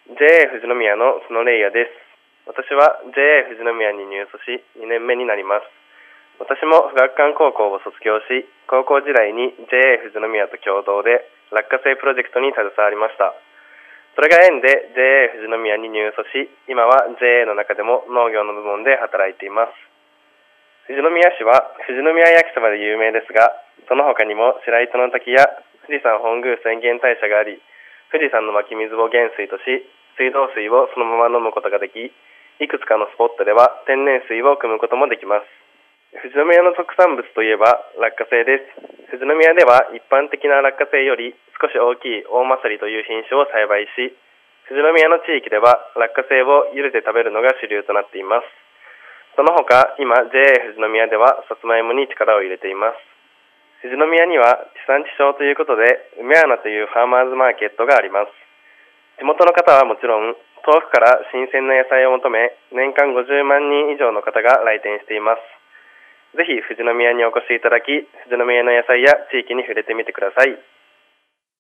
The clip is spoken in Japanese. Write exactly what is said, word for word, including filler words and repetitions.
ジェイエー 富士宮の角レイヤです。私は ジェイエー 富士宮に入所しにねんめになります。私も富岳館高校を卒業し、高校時代に ジェイエー 富士宮と共同で落花生プロジェクトに携わりました。それが縁で ジェイエー 富士宮に入所し、今は ジェイエー の中でも農業の部門で働いています。富士宮市は富士宮焼きそばで有名ですが、その他にも白糸の滝や富士山本宮浅間大社があり、富士山の湧き水を源水とし、水道水をそのまま飲むことができ、いくつかのスポットでは天然水を汲むこともできます。富士宮の特産物といえば落花生です。富士宮では一般的な落花生より少し大きい大まさりという品種を栽培し、富士宮の地域では落花生を茹でて食べるのが主流となっています。その他、今 ジェイエー 富士宮ではさつまいもに力を入れています。富士宮には地産地消ということで梅穴というファーマーズマーケットがあります。地元の方はもちろん、遠くから新鮮な野菜を求め、年間ごじゅうまんにん以上の方が来店しています。ぜひ富士宮にお越しいただき、富士宮の野菜や地域に触れてみてください。